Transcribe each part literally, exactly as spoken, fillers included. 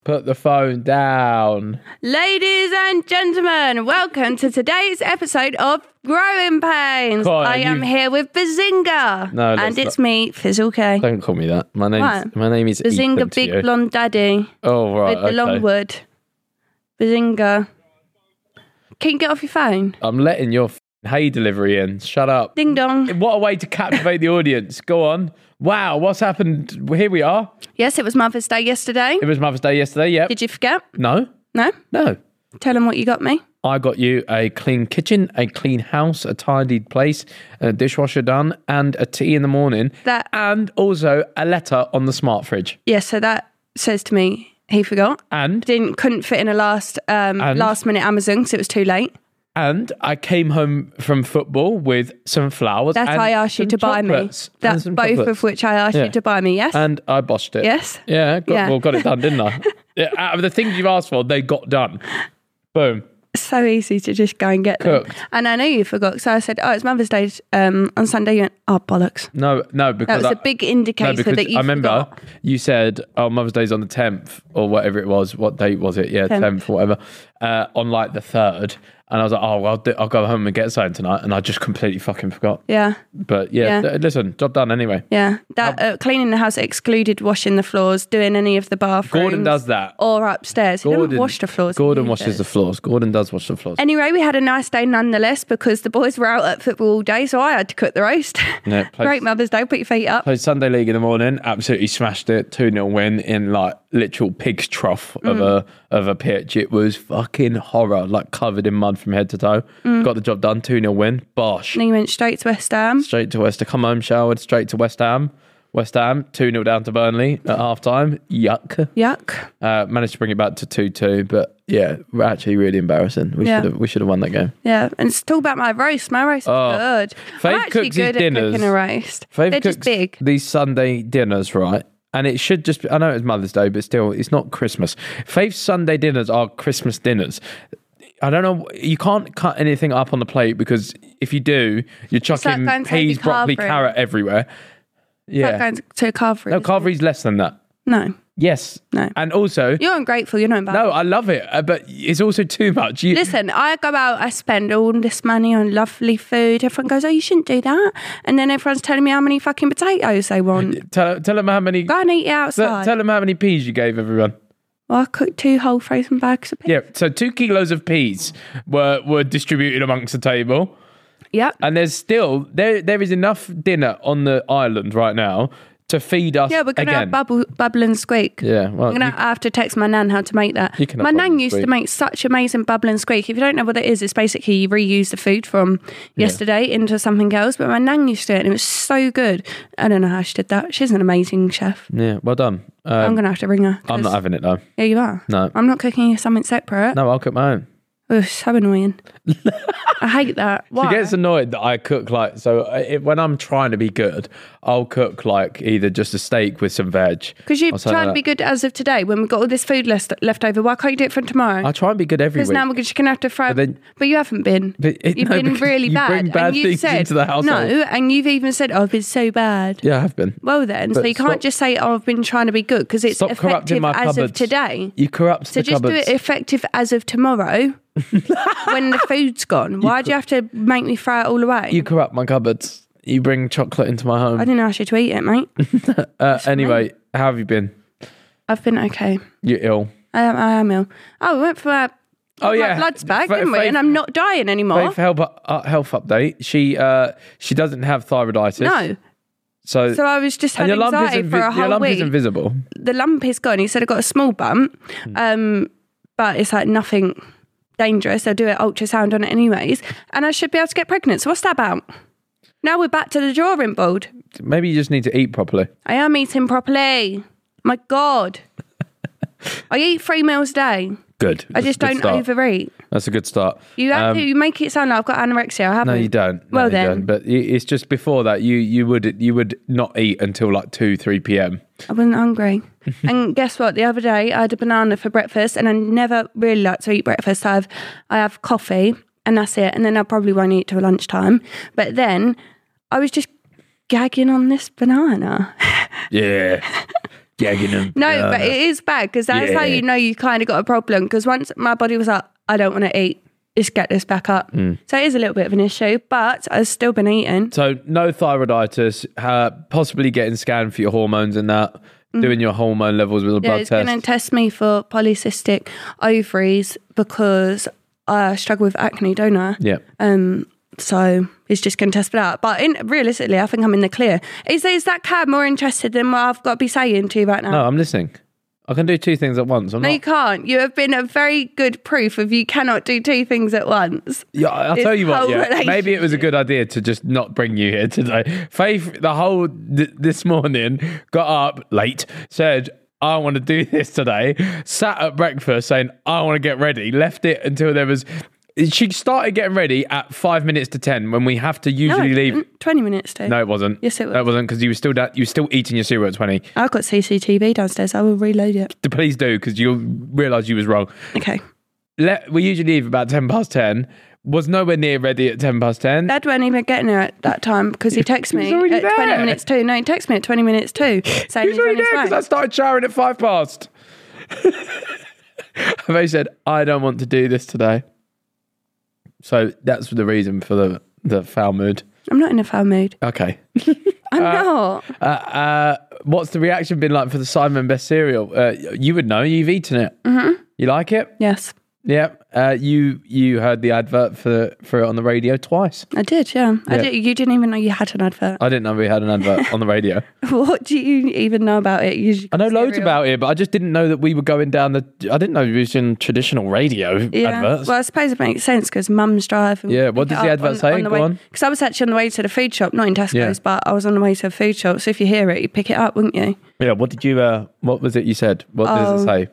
Put the phone down. Ladies and gentlemen, welcome to today's episode of Growing Pains. God, I am you've- here with Bazinga. No, let's and it's not. me, Fizzle K. Don't call me that. My name's What? my name is Bazinga, Ethan to big you. blonde daddy Oh right, with the okay. longwood. Bazinga. Can you get off your phone? I'm letting your f- hay delivery in. Shut up. Ding dong. What a way to captivate the audience. Go on. Wow, what's happened? Here we are. Yes, it was Mother's Day yesterday. It was Mother's Day yesterday. Yep. Did you forget? No, No? no. Tell them what you got me. I got you a clean kitchen, a clean house, a tidied place, a dishwasher done, and a tea in the morning. That- and also a letter on the smart fridge. Yes, so that says to me he forgot. And Didn't couldn't fit in a last um, And? last minute Amazon because it was too late. and I came home from football with some flowers. That and I asked you some to buy me. chocolates. And That's some both chocolates. of which I asked Yeah. you to buy me. Yes. And I boshed it. Yes? Yeah, got, Yeah. well, got it done, didn't I? Yeah, out of the things you've asked for, they got done. Boom. So easy to just go and get them. Cooked. And I know you forgot, so I said, "Oh, it's Mother's Day um, on Sunday." You went, "Oh, bollocks!" No, no, because That was I, a big indicator no, because that you I remember forgot. you said, "Oh, Mother's Day's on the tenth or whatever it was. What date was it? Yeah, tenth. tenth or whatever. Uh, on like the third." And I was like, "Oh, well, I'll, do, I'll go home and get something tonight," and I just completely fucking forgot. Yeah, But yeah, Yeah. th- listen, job done anyway. yeah. That uh, cleaning the house excluded washing the floors, doing any of the bathrooms. Gordon does that. Or upstairs. He doesn't wash the floors. Gordon he washes the does. floors. Gordon does wash the floors. Anyway, we had a nice day nonetheless because the boys were out at football all day, so I had to cook the roast. Yeah, played- Great Mother's Day. Put your feet up. Played Sunday League in the morning, absolutely smashed it, two nil win in like literal pig's trough of Mm. a of a pitch. It was fucking horror, like covered in mud from head to toe. Mm. Got the job done, two nil win, bosh. And then you went straight to West Ham. Straight to West Ham, come home, showered, straight to West Ham. West Ham, two nil down to Burnley at half time. Yuck. Yuck. Uh, managed to bring it back to two two, but yeah, actually really embarrassing. We Yeah. should have we should have won that game. Yeah, and it's talk about my roast. My roast is Oh. good. Faith I'm actually cooks these good at dinners. cooking a roast. Faith They're cooks just big. these Sunday dinners, right? And it should just be, I know it's Mother's Day, but still, it's not Christmas. Faith's Sunday dinners are Christmas dinners. I don't know, you can't cut anything up on the plate because if you do, you're like chucking going to peas, the broccoli, carvery. carrot everywhere. It's like Yeah. going to, to a carvery. No, carvery's less than that. No, Yes. No. And also, you're ungrateful. You're not about no, I love it, uh, but it's also too much. You, Listen, I go out, I spend all this money on lovely food. Everyone goes, "Oh, you shouldn't do that." And then everyone's telling me how many fucking potatoes they want. tell, tell them how many. Go and eat it Tell, outside. tell them how many peas you gave everyone. Well, I cooked two whole frozen bags of peas. Yeah, so two kilos of peas were were distributed amongst the table, Yep. and there's still there there is enough dinner on the island right now to feed us. Yeah, we're going to again. have bubble, bubble and squeak. Yeah, well, I'm going you- to have to text my nan how to make that. You can have My bubble nan and used to squeak. make such amazing bubble and squeak. If you don't know what it is, it's basically you reuse the food from yesterday into something else. But my nan used to do it and it was so good. I don't know how she did that. She's an amazing chef. yeah, well done. Um, I'm going to have to ring her. I'm 'cause- not having it though. Yeah, you are. No. I'm not cooking you something separate. No, I'll cook my own. Oh, so annoying. I hate that. Why? She gets annoyed that I cook like so. It, when I'm trying to be good, I'll cook like either just a steak with some veg. Because you're or something trying to like be good as of today when we've got all this food left, left over. Why can't you do it for tomorrow? that. I try and be good every Because week. now we're just going to have to throw. But But, then- you haven't been. But it- you've no, been because really you bad. bring bad and you've things said, into the household. No, and you've even said, "Oh, I've been so bad." yeah, I have been. Well, then, so But you can't stop- just say, "Oh, I've been trying to be good," because it's Stop corrupting effective my as of cupboards. today. You corrupt So the just cupboards. do it effective as of tomorrow, when the food's gone. Why do you have to make me throw it all away? You corrupt my cupboards. You bring chocolate into my home. I didn't ask you to eat it, mate. Uh, anyway, how have you been? I've been okay. You ill? I am. I am ill. Oh, we went for our Oh my yeah, blood's back, Fa- didn't we? Faith- And I'm not dying anymore. Faith health, uh, health update. She uh, she doesn't have thyroiditis. No. So, So I was just and had your lump anxiety isn't for vi- a your whole lump week. isn't visible. The lump is gone. He said I got a small bump, um, but it's like nothing dangerous. They'll do an ultrasound on it anyways, and I should be able to get pregnant. So what's that about? Now we're back to the drawing board. Maybe you just need to eat properly. I am eating properly. My God. I eat three meals a day. Good. I just don't overeat. That's a good start. You have Um, to. You make it sound like I've got anorexia. I haven't. No, you don't. No, Well, you then. don't. But y- it's just before that. You you would you would not eat until like two three p.m. I wasn't hungry. And guess what? The other day I had a banana for breakfast, and I never really like to eat breakfast. I have I have coffee, and that's it. And then I probably won't eat till lunchtime. But then I was just gagging on this banana. Yeah. gagging them. No, Yeah, but no. it is bad because that's how Yeah. you know you kind of got a problem. Because once my body was like, I don't want to eat, just get this back up. Mm. So it is a little bit of an issue, but I've still been eating. So no thyroiditis, uh, possibly getting scanned for your hormones and that, doing your hormone levels with a Yeah, blood it's test. going to test me for polycystic ovaries because I struggle with acne, don't I? Yeah. Um, so it's just going to test it out. But in, realistically, I think I'm in the clear. Is, is that cab more interested than what I've got to be saying to you right now? No, I'm listening. I can do two things at once. I'm No, not. you can't. You have been a very good proof of you cannot do two things at once. Yeah, I'll This tell you what. whole Yeah, maybe it was a relationship. good idea to just not bring you here today. Faith, the whole th- this morning, got up late, said, "I want to do this today." Sat at breakfast saying, "I want to get ready." Left it until there was. She started getting ready at five minutes to ten when we have to No, usually it leave. didn't. twenty minutes to. No, it wasn't. Yes, it was. That wasn't because you were still da- you were still eating your cereal at twenty. I've got C C T V downstairs. I will reload it. Please do because you'll realise you was wrong. Okay. Let, we usually leave about ten past ten. Was nowhere near ready at ten past ten. Dad weren't even getting there at that time because he texted me He was already at there. twenty minutes to. No, he texted me at twenty minutes to saying He was he's on already his there because I way. started showering at five past. And they said, "I don't want to do this today." So that's the reason for the, the foul mood. I'm not in a foul mood. Okay. I'm not. Uh, uh, what's the reaction been like for the Simon Best cereal? Uh, you would know. You've eaten it. Mm-hmm. You like it? Yes, Yeah. Uh, you you heard the advert for for it on the radio twice. I did. Yeah, I Yeah. did. You didn't even know you had an advert. I didn't know we had an advert on the radio. What do you even know about it? You I know loads about it, but I just didn't know that we were going down the. I didn't know we was in traditional radio Yeah. adverts. Well, I suppose it makes sense because mum's driving. Yeah, what does the advert say? Go on. Because I was actually on the way to the food shop, not in Tesco's, Yeah. but I was on the way to a food shop. So if you hear it, you pick it up, wouldn't you? Yeah. What did you? Uh, what was it you said? What does it Oh. say?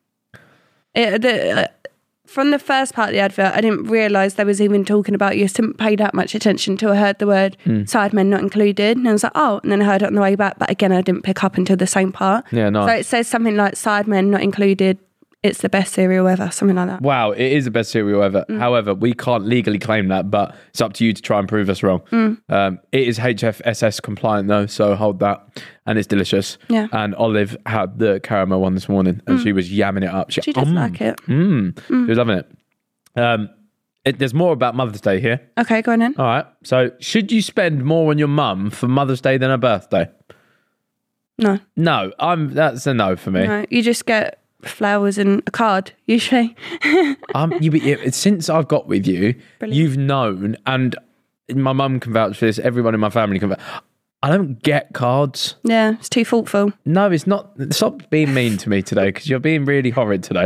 It, the, uh, from the first part of the advert, I didn't realise they was even talking about you. I didn't pay that much attention until I heard the word Hmm. sidemen not included. And I was like, oh, and then I heard it on the way back. But again, I didn't pick up until the same part. Yeah, nice. So it says something like sidemen not included. It's the best cereal ever, something like that. Wow, it is the best cereal ever. Mm. However, we can't legally claim that, but it's up to you to try and prove us wrong. Mm. Um, it is H F S S compliant though, so hold that. And it's delicious. Yeah. And Olive had the caramel one this morning, and she was yamming it up. She does mm, like it. Mm, She was loving it. Um, it. There's more about Mother's Day here. Okay, go on then. All right. So, should you spend more on your mum for Mother's Day than her birthday? No, No, I'm. That's a no for me. no, you just get flowers and a card usually. Um, you, you, since I've got with you, Brilliant. you've known, and my mum can vouch for this. Everyone in my family can vouch. I don't get cards. Yeah, it's too thoughtful. No, it's not. Stop being mean to me today because you're being really horrid today.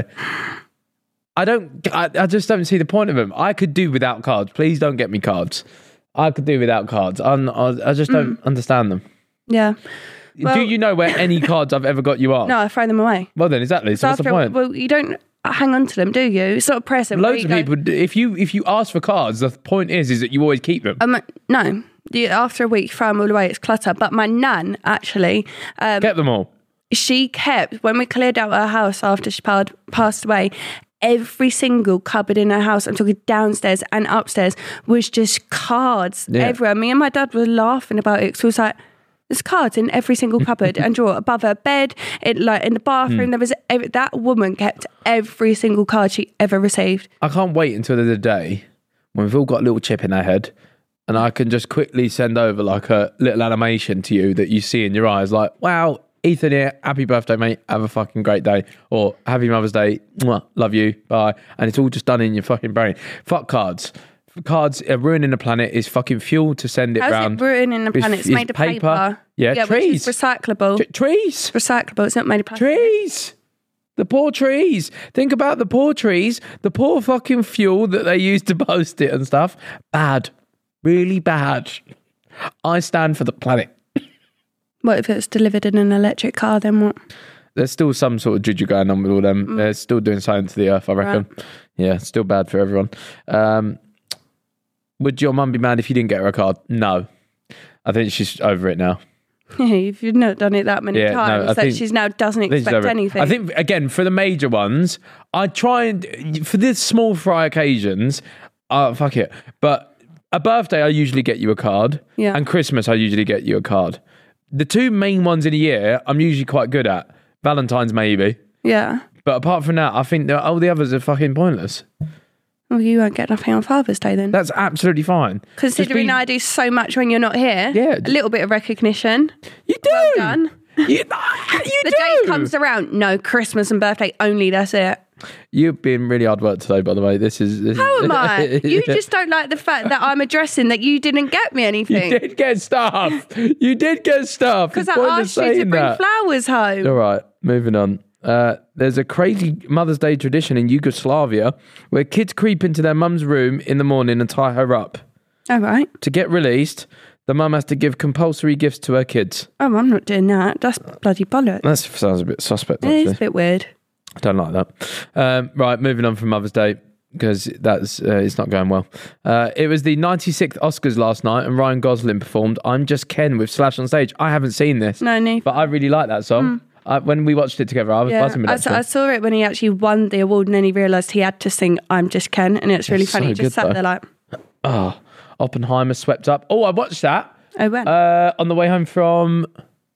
I don't. I, I just don't see the point of them. I could do without cards. Please don't get me cards. I could do without cards. I'm, I, I just don't understand them. Yeah. Well- do you know where any cards I've ever got you are? No, I throw them away. Well, then exactly. So, what's the After- point? Well, you don't hang on to them, do you? It's not a present. where Loads you of go, people. If you if you ask for cards, the point is is that you always keep them. Um, no, you, after a week, you throw them all away. It's clutter. But my nan actually, um, Get them all. she kept when we cleared out her house after she passed passed away. Every single cupboard in her house, I'm talking downstairs and upstairs, was just cards Yeah. everywhere. Me and my dad were laughing about it because we was like, there's cards in every single cupboard and drawer above her bed, it like in the bathroom. Hmm. There was every, that woman kept every single card she ever received. I can't wait until the day when we've all got a little chip in our head and I can just quickly send over like a little animation to you that you see in your eyes like, wow, Ethan here, happy birthday, mate. Have a fucking great day. Or happy Mother's Day. Mwah, love you. Bye. And it's all just done in your fucking brain. Fuck cards. Cards are ruining the planet. Is fucking fuel to send it How's round. it ruining the It's- planet? It's, it's made of paper. Yeah, Which trees. is recyclable. T- trees. recyclable. It's not made of plastic. Trees. The poor trees. Think about the poor trees. The poor fucking fuel that they use to post it and stuff. Bad. Really bad. I stand for the planet. What if it's delivered in an electric car? Then what? There's still some sort of juju going on with all them. Mm. They're still doing something to the earth, I reckon. Yeah, still bad for everyone. Um, would your mum be mad if you didn't get her a card? No. I think she's over it now. If you've not done it that many Yeah, no, times, I that think- she's now doesn't I think she's expect over it. anything. I think, again, for the major ones, I try and, for the small fry occasions, uh, fuck it. But a birthday, I usually get you a card. Yeah. And Christmas, I usually get you a card. The two main ones in a year, I'm usually quite good at. Valentine's maybe. Yeah. But apart from that, I think that all the others are fucking pointless. Well, you won't get nothing on Father's Day then. That's absolutely fine. Considering Just be- I do so much when you're not here. Yeah. A little bit of recognition. You do. Well done. You, you The do. day comes around. No, Christmas and birthday only. That's it. You've been really hard work today, by the way. This is. This How is am I? You just don't like the fact that I'm addressing that you didn't get me anything. You did get stuff. You did get stuff. Because It's I pointless asked you to saying bring that. flowers home. All right, moving on. Uh, there's a crazy Mother's Day tradition in Yugoslavia where kids creep into their mum's room in the morning and tie her up. All right. To get released, the mum has to give compulsory gifts to her kids. Oh, I'm not doing that. That's bloody bollocks. That sounds a bit suspect, It is a actually. bit weird. I don't like that. Um, right, moving on from Mother's Day, because that's uh, it's not going well. Uh, it was the ninety-sixth Oscars last night, and Ryan Gosling performed I'm Just Ken with Slash on stage. I haven't seen this, No, neither. but I really like that song. I, when we watched it together, I was Yeah, buzzing with I, that saw, song. I saw it when he actually won the award, and then he realised he had to sing "I'm Just Ken," and it's really It's funny. so He just good, sat though. there like, Oh, Oppenheimer swept up. Oh, I watched that "Oh, well." uh, on the way home from.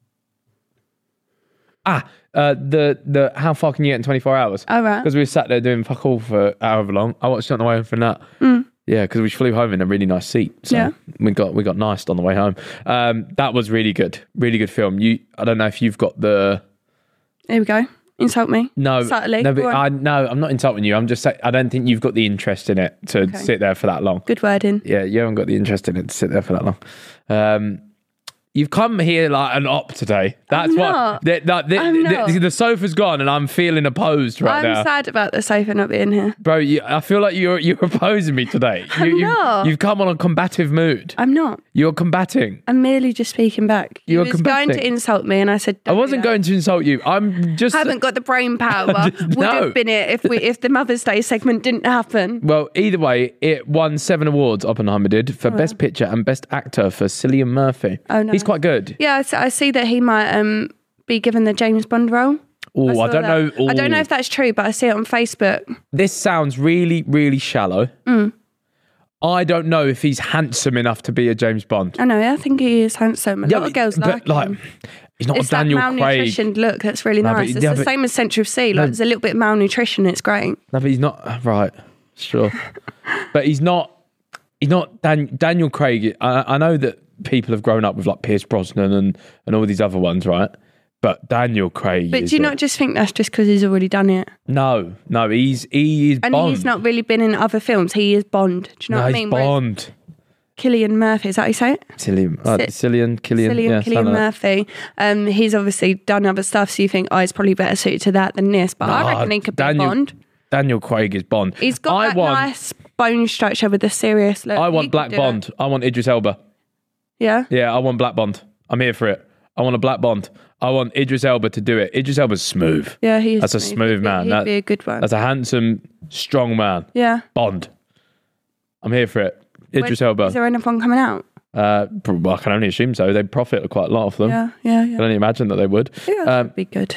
Ah, uh, the the how far can you get in twenty-four hours? Oh, right. Because we sat there doing fuck all for however long. I watched it on the way home from that. Yeah, because we flew home in a really nice seat. So Yeah. we got we got niced on the way home. Um, that was really good, really good film. You, I don't know if you've got the Here we go. Insult me. no, Subtly. no, but Go on. I no, I'm not insulting you. I'm just saying I don't think you've got the interest in it to Okay. sit there for that long. Good wording. Yeah, you haven't got the interest in it to sit there for that long. Um, you've come here like an op today. That's I'm what not. the, the, the, I'm the- not. the sofa's gone, and I'm feeling opposed right I'm now, sad about the sofa not being here. bro. You, I feel like you're you're opposing me today. You, I'm you've, not. you've come on a combative mood. I'm not. You're combating. I'm merely just speaking back. You You're was combating. going to insult me, and I said, I "Don't do wasn't that." going to insult you. I'm just. Haven't got the brain power. Would No. have been it if we if the Mother's Day segment didn't happen. Well, either way, it won seven awards. Oppenheimer did for Best Picture and Best Actor for Cillian Murphy. Oh, nice. He's quite good. Yeah, I s- I see that he might um be given the James Bond role. Oh, I, saw don't that. know. I don't know Ooh. if that's true, but I see it on Facebook. This sounds really, really shallow. Mm. I don't know if he's handsome enough to be a James Bond. I know. I think he is handsome. A lot of girls but like him. he's not It's a Daniel that Craig. malnutritioned look that's really No, but- nice. It's yeah, the but- same as Central C. Like No. there's a little bit of malnutrition. It's great. No, but he's not right. Sure, but he's not. He's not Dan, Daniel Craig. I, I know that people have grown up with like Pierce Brosnan and and all these other ones, right? But Daniel Craig. But is do you a- not just think that's just because he's already done it? No, no. He's he is And Bond. he's not really been in other films. He is Bond. Do you know no, what I he's mean? Whereas Bond. Cillian Murphy, is that how you say it? Cillian, uh, Si- Cillian, Killian, Cillian, yeah, Cillian something like that. Murphy. Um, he's obviously done other stuff, so you think, oh, he's probably better suited to that than this. But I Nah, reckon he could Daniel- be Bond. Daniel Craig is Bond. He's got I that want, nice bone structure with the serious look. I He want could Black do Bond. it. I want Idris Elba. Yeah? Yeah, I want Black Bond. I'm here for it. I want a Black Bond. I want Idris Elba to do it. Idris Elba's smooth. Yeah, he is. That's a smooth He'd be- man. He'd That- be a good one. That's a handsome, strong man. Yeah. Bond. I'm here for it. Idris When- Elba. Is there anyone coming out? Uh, well, I can only assume so. They profit quite a lot off them. Yeah, yeah, I yeah. can only imagine that they would. Yeah, that Um, would be good.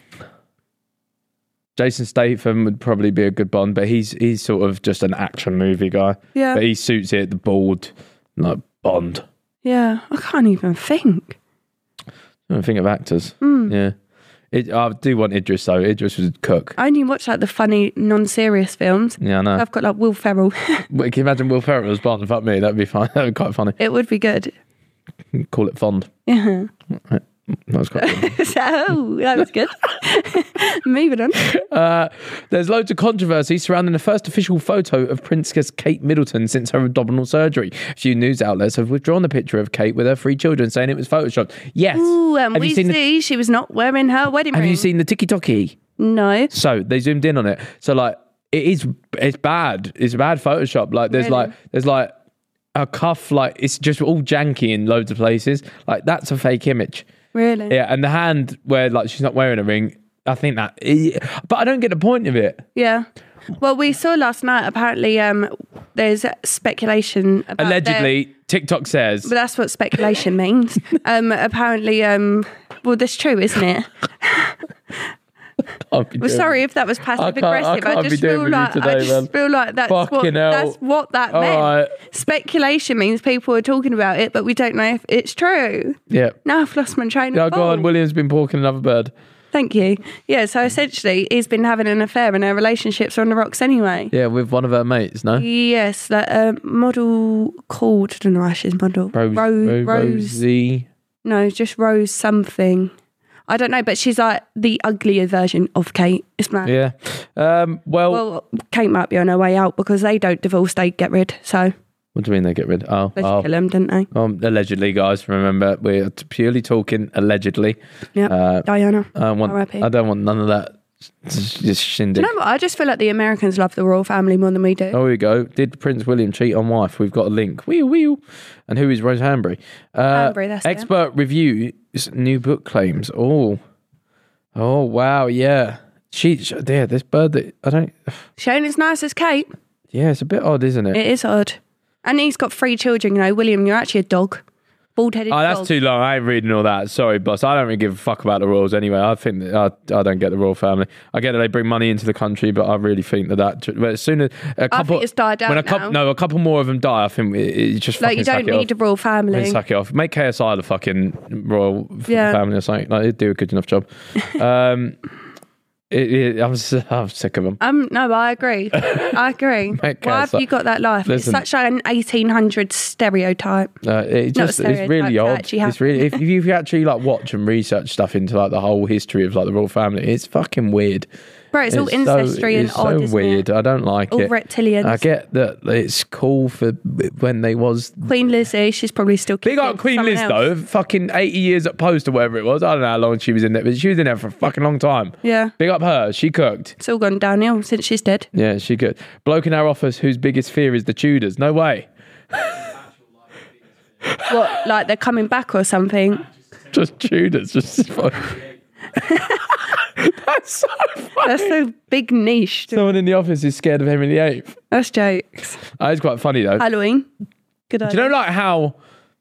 Jason Statham would probably be a good Bond, but he's he's sort of just an action movie guy. Yeah. But he suits it, the bald, like Bond. Yeah, I can't even think. I don't think of actors. Hmm. Yeah. It, I do want Idris though. Idris was cook. I only watch like the funny, non-serious films. Yeah, I know. I've got like Will Ferrell. Wait, can you imagine Will Ferrell as Bond? Fuck me, that'd be fine. That'd be quite funny. It would be good. Call it Fond. Yeah. That was quite good. So, that was good. Moving on. Uh, there's loads of controversy surrounding the first official photo of Princess Kate Middleton since her abdominal surgery. A few news outlets have withdrawn the picture of Kate with her three children, saying it was photoshopped. Yes. Ooh, and have we you seen the, see she was not wearing her wedding Have ring. you seen the TikToky? No. So they zoomed in on it. So like it is, it's bad. It's bad Photoshop. Like there's Really? like there's like a cuff. Like it's just all janky in loads of places. Like that's a fake image. Really? Yeah, and the hand where like she's not wearing a ring. I think that, but I don't get the point of it. Yeah. Well, we saw last night, apparently, um, there's speculation about their- Allegedly, TikTok says. but that's what speculation means. Um, apparently, um, well, that's true, isn't it? Can't be Well, doing sorry it. if that was I passive can't- I aggressive. I, can't be just doing feel with you like today, I just man. feel like that's what Fucking hell. that's what that All meant. right. Speculation means people are talking about it, but we don't know if it's true. Yeah. Now I've lost my train of Yeah, go on. thought. William's been porking another bird. Thank you. Yeah, so essentially, he's been having an affair and her relationships are on the rocks anyway. Yeah, with one of her mates, no? Yes, like a model called, I don't know how she's model. Rose, Ro- Ro- Rose. Rosie. No, just Rose something. I don't know, but she's like the uglier version of Kate. It's mad. Yeah. Um, well, Well, Kate might be on her way out because they don't divorce, they get rid. So what do you mean they get rid? Oh, they oh. kill them, didn't they? Um, allegedly, guys. Remember, we're purely talking allegedly. Yeah. Uh, Diana. I want. R I P. I don't want none of that. Just shindig. Do you know what? I just feel like the Americans love the royal family more than we do. Oh, here we go. Did Prince William cheat on wife? We've got a link. Wheel, wheel. And who is Rose Hanbury? Uh, Hanbury, that's it. expert review new book claims. Oh, oh, wow, yeah. She, she yeah, this bird that I don't. She ain't as nice as Kate. Yeah, it's a bit odd, isn't it? It is odd. And he's got three children, you know. William, you're actually a dog. Bald-headed Oh, that's dog. too long. I ain't reading all that. Sorry, boss. I don't really give a fuck about the royals anyway. I think that I, I don't get the royal family. I get that they bring money into the country, but I really think that that. But as soon as a couple, I think it's died out when a couple, now. no, a couple more of them die, I think it, it just Like, fucking you don't suck it need off. a royal family. Suck it off. Make K S I the fucking royal f- Yeah. family or something. Like, they'd do a good enough job. Um, it, it, I'm, s- I'm sick of them. Um, no, I agree. I agree. Make Why have cats you got that life? Listen. It's such an eighteen hundreds stereotype. Uh, it Not just a it's stereotype, really to odd. actually have- It's really if, if you actually like watch and research stuff into like the whole history of like the royal family, it's fucking weird. Bro, it's, all so- ancestry and it's odd, so isn't weird. it? I don't like All it. reptilians. I get that it's cool for when they was Queen Lizzie, she's probably still big kicking up Queen someone Liz else. though. Fucking eighty years at post or whatever it was. I don't know how long she was in there, but she was in there for a fucking long time. Yeah. Big up her. She cooked. It's all gone downhill since she's dead. Yeah, she cooked. Bloke in our office whose biggest fear is the Tudors. No way. What, like they're coming back or something? Just Tudors. Just that's so funny. That's so big niche. Someone in the office is scared of Henry the Eighth. That's jokes. That is quite funny though. Halloween. Good Do idea. you know like how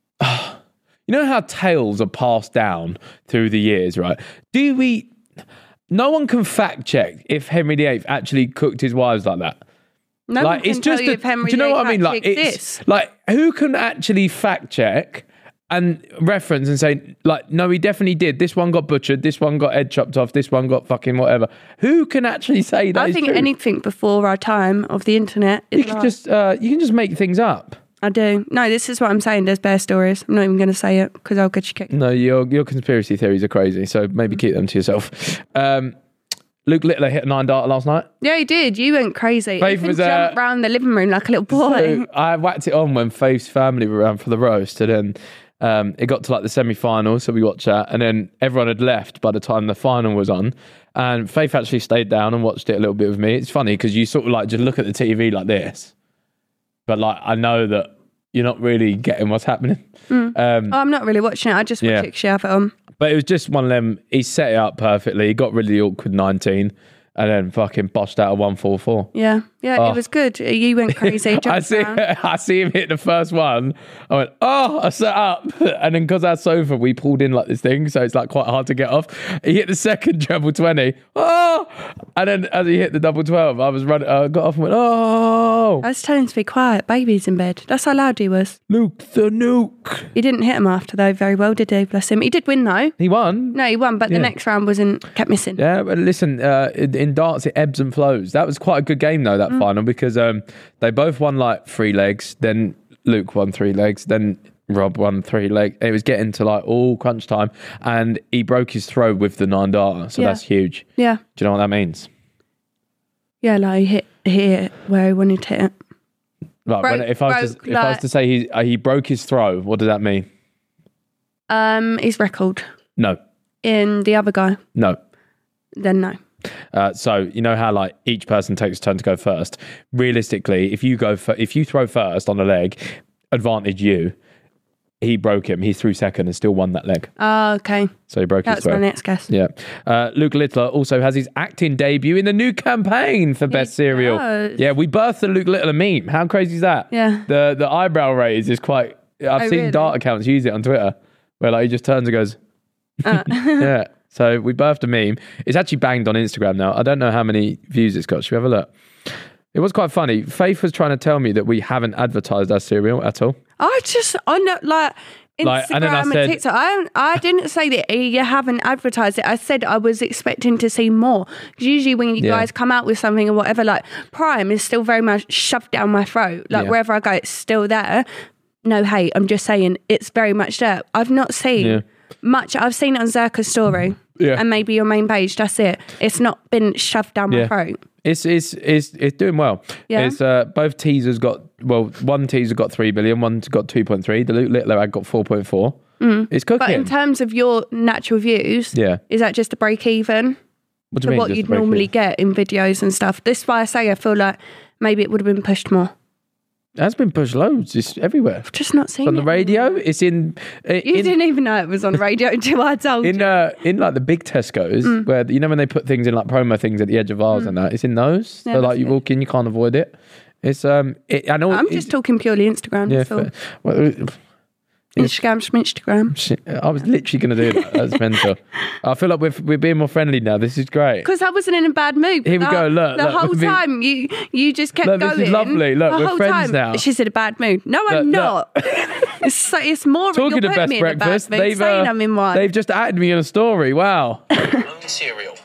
you know how tales are passed down through the years, right? Do we no one can fact check if Henry the Eighth actually cooked his wives like that. no like one can tell you a- if Henry do you know the what I mean? Eighth Like actually it's exists. like who can actually fact check and reference and say like no, he definitely did. This one got butchered. This one got head chopped off. This one got fucking whatever. Who can actually say that? I is think true? anything before our time of the internet is you can like- just uh, you can just make things up. I do. No, this is what I'm saying. There's bear stories. I'm not even going to say it because I'll get you kicked. No, your your conspiracy theories are crazy. So maybe keep them to yourself. Um, Luke Littler hit a nine darter last night. Yeah, he did. You went crazy. Faith you was, was, uh, jump around the living room like a little boy. So I whacked it on when Faith's family were around for the roast, and then um, it got to like the semi-final, so we watched that, and then everyone had left by the time the final was on, and Faith actually stayed down and watched it a little bit with me. It's funny because you sort of like just look at the T V like this, but like I know that you're not really getting what's happening. Um, Oh, I'm not really watching it. I just watch Yeah. it 'cause you have it on. But it was just one of them. He set it up perfectly. He got rid of the awkward nineteen, and then fucking bossed out a one four four. Yeah, yeah, Oh. it was good. You went crazy. I jumped see. around. I see him hit the first one. I went, oh, I set up, and then because our sofa, we pulled in like this thing, so it's like quite hard to get off. He hit the second treble twenty. Oh, and then as he hit the double twelve, I was running. I got off and went, oh, I was telling him to be quiet. Baby's in bed. That's how loud he was. Luke the nuke. He didn't hit him after though very well, did he? Bless him. He did win though. He won. No, he won, but Yeah. the next round wasn't kept missing. Yeah, but listen, uh, in, in darts, it ebbs and flows. That was quite a good game, though, that Mm. final, because um, they both won like three legs. Then Luke won three legs. Then Rob won three legs. It was getting to like all crunch time, and he broke his throw with the nine darter. So Yeah. that's huge. Yeah, Do you know what that means? yeah, like he hit hit where he wanted to hit it. Right. Broke- when, if I was to, broke, if I was like- to say he uh, he broke his throw, what does that mean? Um, his record No, in the other guy. no. Then no. Uh, so you know how like each person takes a turn to go first. Realistically, if you go for, if you throw first on a leg, advantage you. He broke him. He threw second and still won that leg. Oh, okay. So he broke his That's my throw. next guess. Yeah. Uh, Luke Littler also has his acting debut in the new campaign for Best Serial. does. Yeah, we birthed the Luke Littler meme. How crazy is that? Yeah. The the eyebrow raise is quite. I've Oh, seen really? dart accounts use it on Twitter where like he just turns and goes. Uh. Yeah. So we birthed a meme. It's actually banged on Instagram now. I don't know how many views it's got. Should we have a look? It was quite funny. Faith was trying to tell me that we haven't advertised our cereal at all. I just, I know, like, Like, and then I Instagram and said, TikTok. I, don't- I didn't say that you haven't advertised it. I said I was expecting to see more. Because usually when you Yeah. guys come out with something or whatever, like Prime is still very much shoved down my throat. Like Yeah. wherever I go, it's still there. No hate. I'm just saying it's very much there. I've not seen Yeah. much. I've seen it on Zerka's story. Yeah. And maybe your main page. That's it. It's not been shoved down my Yeah. throat. It's it's it's it's doing well. Yeah. It's uh, both teasers got well. One teaser got three billion. One's got two point three. The Luke Littler ad got four point four. Mm. It's cooking. But in terms of your natural views, Yeah. is that just a break even What do to you mean? what just you'd to break normally it? get in videos and stuff? This is why I say I feel like maybe it would have been pushed more. It has been pushed loads. It's everywhere. I've just not seen It's on it. the radio. It's in. You in, didn't even know it was on the radio until I told in you. uh in like the big Tesco's Mm. where you know when they put things in like promo things at the edge of aisles and that, it's in those. Yeah, so like that's you good. walk in, you can't avoid it. It's um. It, I know. I'm it- just talking purely Instagram. yeah. that's all. fair. Well, Instagram, Instagram. shit, I was literally going to do that. That's mental. I feel like we're we're being more friendly now. This is great. Because I wasn't in a bad mood. Here we the, go, look, the look, whole we've been- time you you just kept Look, this going. is lovely. Look, the we're whole friends time. now. She's in a bad mood. No, I'm Look, not. it's so, it's more. Talking you're of putting best me in a bad breakfast, mood, they've saying uh, I'm in one. they've just added me in a story. Wow. cereal.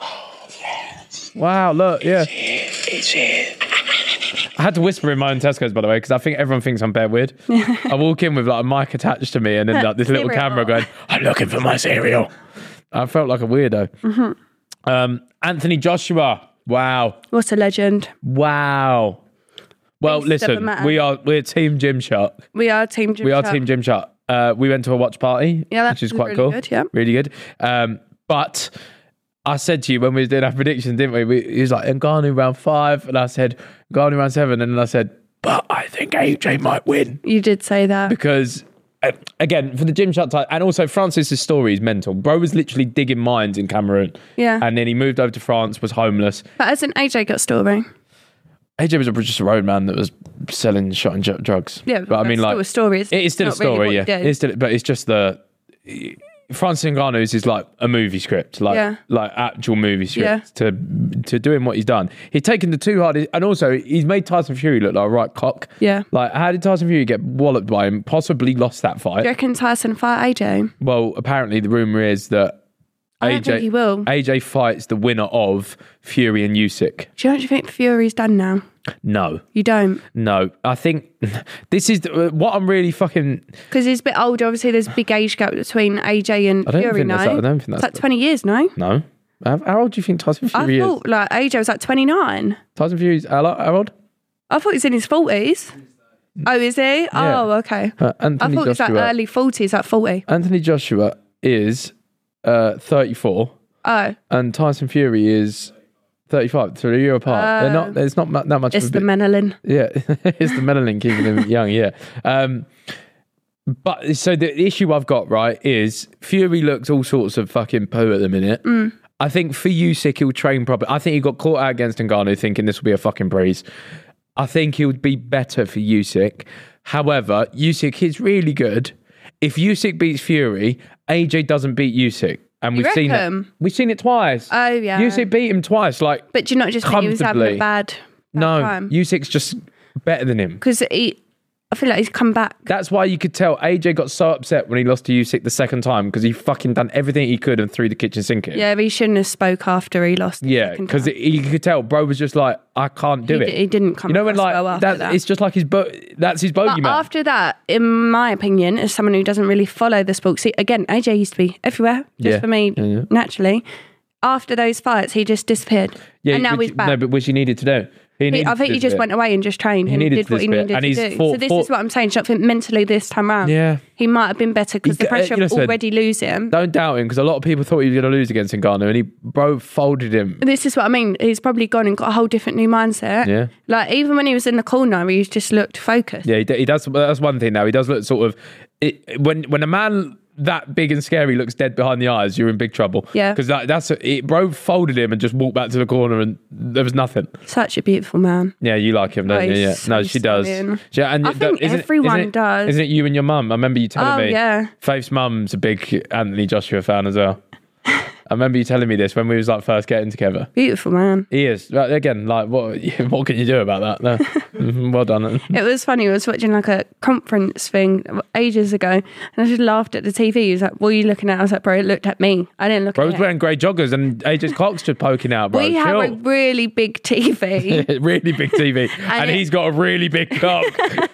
Wow. Look. Yeah. It's here. I had to whisper in my own Tesco's, by the way, because I think everyone thinks I'm bare weird. I walk in with like a mic attached to me and then like this little Cereal. camera going, I'm looking for my cereal. I felt like a weirdo. Mm-hmm. Um, Anthony Joshua. Wow. What a legend. Wow. Well, Beast of a listen, man. we are we're Team Gymshark. We are Team Gym We are Shark. Team Gymshark. Uh, we went to a watch party, Yeah, that which is was quite really cool. good, yeah. Really good. Um, but I said to you when we was doing our predictions, didn't we? we he was like, Ngannou round five, and I said Ngannou round seven, and then I said, but I think A J might win You did say that. because. uh, Again, for the Gymshark type, and also Francis's story is mental. Bro was literally digging mines in Cameroon, Yeah. and then he moved over to France, was homeless. But hasn't A J got story? A J was a, just a road man that was selling shot and ju- drugs. Yeah, but I that's mean, still like a story. It's it is still a not really story, what yeah. he did. It's still, but it's just the Francis Ngannou's is like a movie script, like Yeah. like actual movie script Yeah. to to doing what he's done. He's taken the two hard, and also he's made Tyson Fury look like a right cock. Yeah. Like, how did Tyson Fury get walloped by him? Possibly lost that fight. Do you reckon Tyson fight A J? Well, apparently the rumor is that I don't A J think he will. A J fights the winner of Fury and Usyk. Do you know what you think Fury's done now? No. You don't. No, I think this is the, what I'm really fucking. Because he's a bit older. Obviously, there's a big age gap between A J and I don't Fury think now. that's- I don't think that's it's like the- twenty years, no? No, how, how old do you think Tyson I Fury is? thought like A J was like twenty-nine. Tyson Fury's how lo- how old? I thought he's in his forties. Oh, is he? Oh, okay. Uh, I Anthony thought it was like Joshua. early forties, like forty. Anthony Joshua is uh, thirty-four, Oh, and Tyson Fury is thirty-five. So they're a year apart. They're not. There's not mu- that much. it's of a the bit- Menelin. Yeah, it's the melanin keeping them young. Yeah. Um, but so the issue I've got right is Fury looks all sorts of fucking poo at the minute. Mm. I think for Usyk he'll train properly. I think he got caught out against Ngannou thinking this will be a fucking breeze. I think he would be better for Usyk. However, Usyk is really good. If Usyk beats Fury, A J doesn't beat Usyk. And You we've seen it. reckon? We've seen it twice. Oh, yeah. Usyk beat him twice. Like, But do you not just think he was having comfortably. a bad, bad no, time? Usyk's just better than him. Because he, I feel like he's come back. That's why you could tell A J got so upset when he lost to Usyk the second time because he fucking done everything he could and threw the kitchen sink in. Yeah, but he shouldn't have spoke after he lost. the Yeah, second because time. you could tell bro was just like, I can't do he, it. d- he didn't come you know when across like well after that, that. it's just like his bo- that's his bogey But man. after that, in my opinion, as someone who doesn't really follow the sport, see, again, A J used to be everywhere, just Yeah. for me, Yeah, yeah. naturally. After those fights, he just disappeared. yeah, and now which, he's back. No, but which he needed to do. He He- needed I think to he just disappear. went away and just trained He and needed did to what he disappear. needed And to he's do. fought- so this fought- is what I'm saying. I think mentally this time round, Yeah. he might have been better because He the g- pressure uh, of listen, already losing. Don't doubt him because a lot of people thought he was going to lose against Ngannou and he bro folded him. This is what I mean. He's probably gone and got a whole different new mindset. Yeah. Like even when he was in the corner, he just looked focused. Yeah, he, d- he does. That's one thing now. He does look sort of it, when when a man that big and scary looks dead behind the eyes, you're in big trouble. Yeah. because that, that's it, bro folded him and just walked back to the corner and there was nothing. Such a beautiful man. Yeah, you like him, don't Oh, you? he's Yeah, so no, she does. stunning. She, and I it- think isn't it- everyone isn't it, does. Isn't it you and your mum? I remember you telling Oh, me. yeah. Faith's mum's a big Anthony Joshua fan as well. I remember you telling me this when we was like first getting together. Beautiful man. He is. But again, like what what can you do about that? No. Well done. It was funny. I was watching like a conference thing ages ago, and I just laughed at the T V. He was like, "What are you looking at?" I was like, "Bro, it looked at me. I didn't look Bro at was it." wearing grey joggers and A J's cock's just poking out, bro. We Chill. have a really big T V. Really big T V. and And it- he's got a really big cock.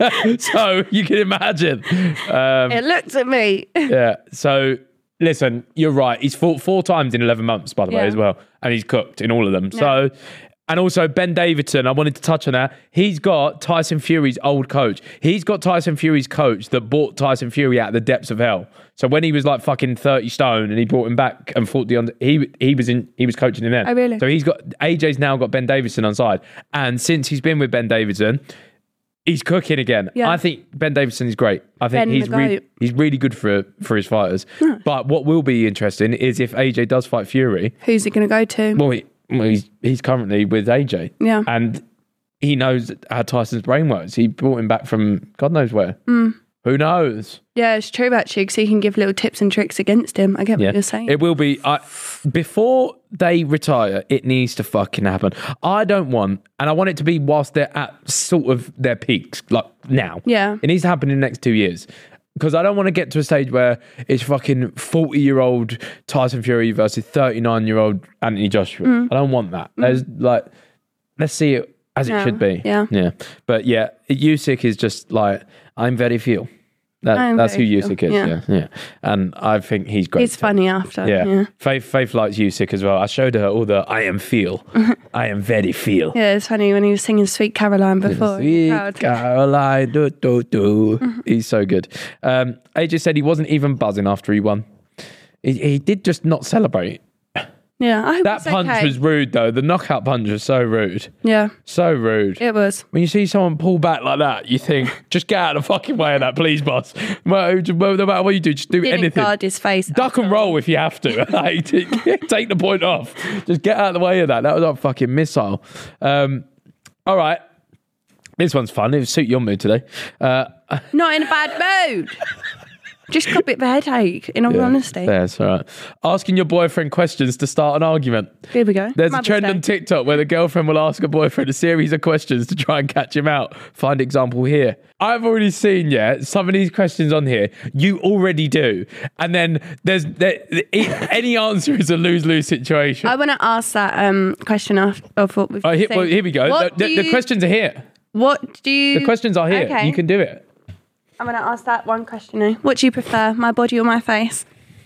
So you can imagine. Um, It looked at me. yeah. So listen, you're right. He's fought four times in eleven months, by the way, Yeah. as well. And he's cooked in all of them. So, and also Ben Davidson, I wanted to touch on that. He's got Tyson Fury's old coach. He's got Tyson Fury's coach that brought Tyson Fury out of the depths of hell. So when he was like fucking thirty stone and he brought him back and fought the under, he he was in he was coaching him then. Oh, really? So he's got A J's now got Ben Davidson on side. And since he's been with Ben Davidson, he's cooking again. Yeah. I think Ben Davidson is great. I think Ben he's the re- goat. he's really good for for his fighters. But what will be interesting is if A J does fight Fury. Who's he going to go to? Well, he, well, he's he's currently with A J. Yeah. And he knows how Tyson's brain works. He brought him back from God knows where. Mm. Who knows? Yeah, it's true actually, because he can give little tips and tricks against him. I get Yeah. what you're saying. It will be. I, before they retire, it needs to fucking happen. I don't want, and I want it to be whilst they're at sort of their peaks, like now. Yeah. It needs to happen in the next two years. Because I don't want to get to a stage where it's fucking forty-year-old Tyson Fury versus thirty-nine-year-old Anthony Joshua. Mm. I don't want that. There's like, let's see it as it Yeah. should be. Yeah. Yeah. But yeah, Usyk is just like, I'm very few. That, I'm that's who very Usyk few. is. Yeah. Yeah. yeah. And I think he's great. He's funny after. Yeah. Yeah. Faith Faith likes Usyk as well. I showed her all the I am feel. I am very feel. Yeah, it's funny when he was singing Sweet Caroline before. in the Sweet crowd. Caroline, do, do, do. He's so good. Um, A J said he wasn't even buzzing after he won. He, he did just not celebrate. Yeah, I hope That it's punch okay. was rude, though. The knockout punch was so rude. Yeah, So rude. it was. When you see someone pull back like that, you think, just get out of the fucking way of that, please, boss. Well, just- well, no matter what you do, just do Didn't anything. guard his face. Duck and roll if you have to. Like, take take the point off. Just get out of the way of that. That was a fucking missile. Um, all right. This one's fun. It'll suit your mood today. Uh, Not in a bad mood. Just got a bit of a headache, in all yeah, honesty. That's all right. Asking your boyfriend questions to start an argument. Here we go. There's a Mother's trend Day. on TikTok where the girlfriend will ask her boyfriend a series of questions to try and catch him out. Find example here. I've already seen, yeah, some of these questions on here. You already do. And then there's there, any answer is a lose-lose situation. I want to ask that um, question of, of what we've Oh, here, seen. well, here we go. What The, do the, the you- questions are here. What do you... The questions are here. Okay. You can do it. I'm going to ask that one question now. What do you prefer, my body or my face?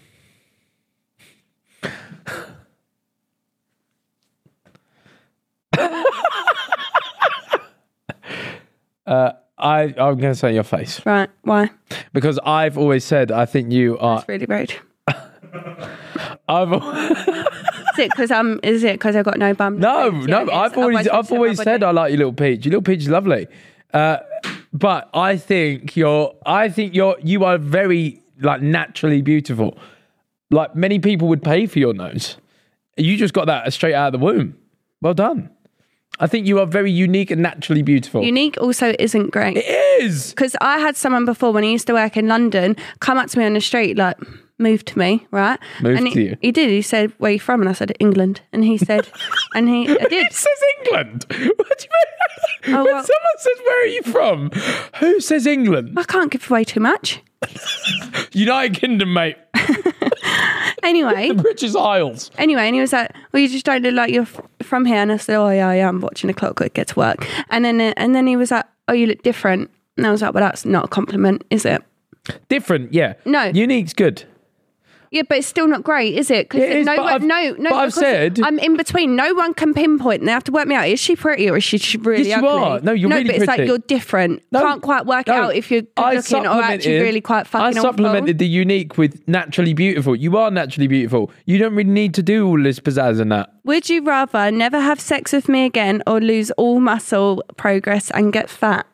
Uh, I, I'm going to say your face. Right, why? Because I've always said I think you are... That's really rude. I've, Is it because I'm? Is it because I've got no bum? no, boobs? no, Yeah, yes. I've always, Otherwise I've I'd say my always said body. I like your little peach. Your little peach is lovely. Uh, but I think you're, I think you're, you are very like naturally beautiful. Like many people would pay for your nose. You just got that straight out of the womb. Well done. I think you are very unique and naturally beautiful. Unique also isn't great. It is. Because I had someone before when he used to work in London come up to me on the street, like, move to me, right? Move and he, to you? He did. He said, where are you from? And I said, England. And he said, and he I did. It says England. What do you mean? Oh, when well- someone says, where are you from? Who says England? I can't give away too much. United Kingdom, mate. Anyway, The British Isles. anyway, and he was like, well, you just don't look like you're f- from here. And I said, oh, yeah, I am watching the clock, get to work. And then, uh, and then he was like, oh, you look different. And I was like, well, that's not a compliment, is it? Different, yeah. No. Unique's good. Yeah, but it's still not great, is it? Because It is, no, but one, I've- no, no. but I've because said- I'm in between. No one can pinpoint. And they have to work me out. Is she pretty or is she sh- really Yes, you ugly? are. No, you're no, really but it's like pretty. you're different. No, Can't quite work no. out if you're good I looking or actually supplemented- really quite fucking I supplemented the unique with naturally beautiful. You are naturally beautiful. You don't really need to do all this pizzazz and that. awful. Would you rather never have sex with me again or lose all muscle progress and get fat?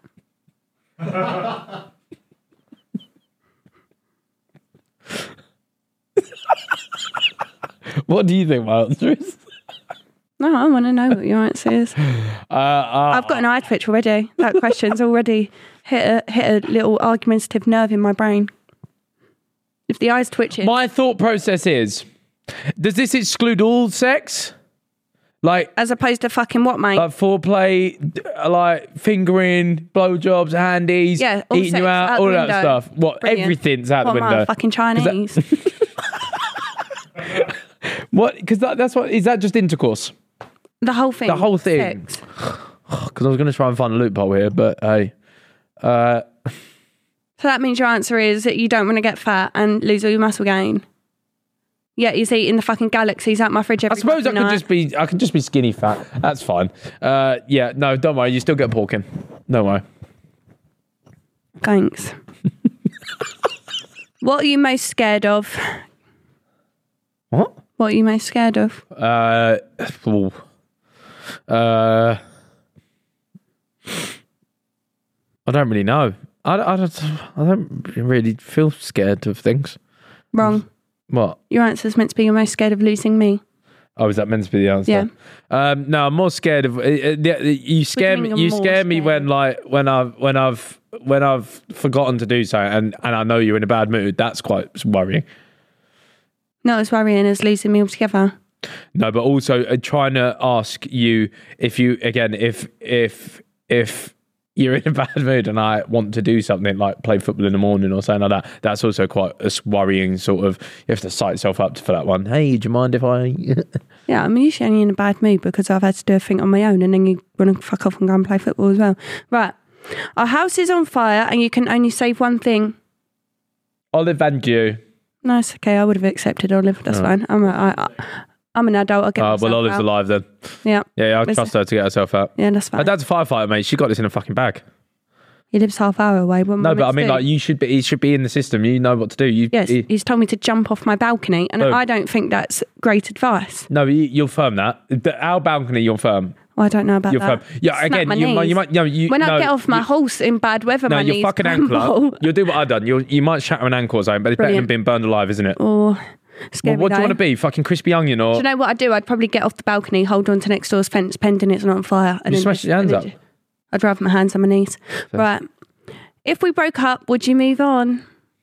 What do you think my answer is? No, I want to know what your answer is. Uh, uh, I've got an eye twitch already. That question's already hit a, hit a little argumentative nerve in my brain. If the eye's twitching, my thought process is Does this exclude all sex? Like, As opposed to fucking what, mate? like foreplay, d- like fingering, blowjobs, handies, Yeah, all eating sex you out, out all the that window. stuff. What? Brilliant. Everything's out what the am I, window. fucking Chinese? What? Because that, that's what is that just intercourse? The whole thing. The whole thing. Sex. Because I was going to try and find a loophole here, but hey, uh, So that means your answer is that you don't want to get fat and lose all your muscle gain. Yeah, he's eating the fucking galaxies out my fridge every I suppose I fucking could night. just be I could just be skinny fat. That's fine. Uh, yeah, no, don't worry. You still get pork in. No worry. Thanks. What are you most scared of? What? What are you most scared of? Uh, ooh. uh, I don't really know. I, I don't. I don't really feel scared of things. Wrong. What? Your answer's meant to be you're most scared of losing me. Oh, is that meant to be the answer? Yeah. Um, no, I'm more scared of. Uh, uh, the- you scare mean me. you're You more scare me scared? when like when I've when I've when I've forgotten to do something and and I know you're in a bad mood. That's quite worrying. Not as worrying as losing me altogether. No, but also uh, trying to ask you if you again if if if you're in a bad mood and I want to do something like play football in the morning or something like that. That's also quite a worrying sort of. You have to psych yourself up for that one. Hey, do you mind if I? Yeah, I'm usually only in a bad mood because I've had to do a thing on my own and then you want to fuck off and go and play football as well. Right. Our house is on fire and you can only save one thing. Olive and you. No, it's okay. I would have accepted Olive. That's Oh. fine. I'm a, I, I, I'm an adult. I'll get Oh, myself well, Olive's out. alive then. Yeah. Yeah, yeah, I'll Is trust her to get herself out. Yeah, that's fine. Her dad's a firefighter, mate. She got this in a fucking bag. He lives half hour away. What am No, but I meant to mean, do? like, you should be. He should be in the system. You know what to do. You, Yes, he- he's told me to jump off my balcony, and Oh. I don't think that's great advice. no, you, you'll firm that. The, our balcony, you'll firm. Well, I don't know about You'll that. firm. Yeah, Snap again, my you, might- knees. you might. No, you, when no, I get off my you, horse in bad weather, no, my your knees fucking ankle crumble. up. You'll do what I've done. You'll, you might shatter an ankle or something, but it's better than Brilliant. being burned alive, isn't it? Or scary Well, what do you though. want to be? Fucking crispy onion or? Do you know what I'd do? I'd probably get off the balcony, hold on to next door's fence, pending it's not on fire. And You then smash just- your hands and up. then ju- I'd rather my hands on my knees. Right. If we broke up, would you move on?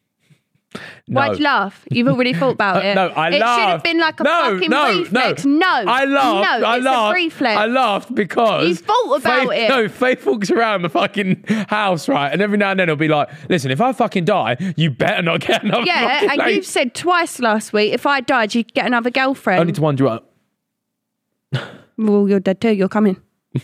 No. Why'd you laugh? You've already thought about it. No, I it laughed. It should have been like a no, fucking no, reflex. No, No. I laughed. No, I it's laughed. a reflex. I laughed because You thought about Faith, it. No, Faith walks around the fucking house, right? And every now and then it'll be like, "Listen, if I fucking die, you better not get another Yeah, fucking and mate." you've said twice last week, if I died, you'd get another girlfriend. Only to wind you up. Well, you're dead too. You're coming.